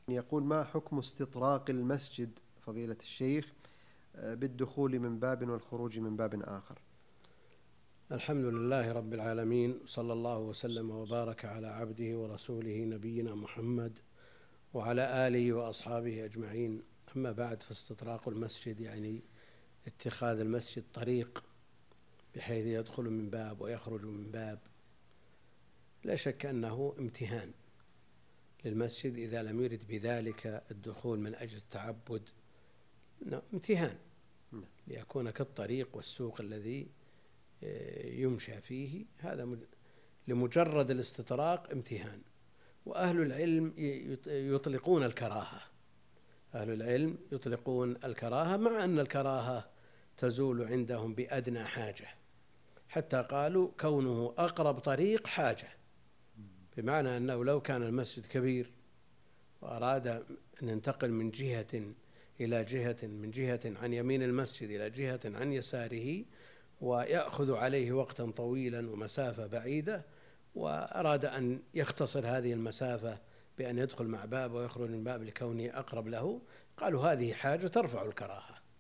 يقول: ما حكم استطراق المسجد فضيلة الشيخ بالدخول من باب والخروج من باب آخر؟ الحمد لله رب العالمين، صلى الله وسلم وبارك على عبده ورسوله نبينا محمد وعلى آله وأصحابه أجمعين. أما بعد، فاستطراق المسجد يعني اتخاذ المسجد طريق بحيث يدخل من باب ويخرج من باب، لا شك أنه امتهان للمسجد إذا لم يرد بذلك الدخول من أجل التعبد. امتهان ليكون كالطريق والسوق الذي يمشى فيه، هذا لمجرد الاستطراق امتهان. وأهل العلم يطلقون الكراهة، أهل العلم يطلقون الكراهة، مع أن الكراهة تزول عندهم بأدنى حاجة، حتى قالوا كونه أقرب طريق حاجة، بمعنى أنه لو كان المسجد كبير وأراد أن ينتقل من جهة إلى جهة، من جهة عن يمين المسجد إلى جهة عن يساره، ويأخذ عليه وقتا طويلا ومسافة بعيدة، وأراد أن يختصر هذه المسافة بأن يدخل مع باب ويخرج من باب لكونه أقرب له، قالوا هذه حاجة ترفع الكراهة.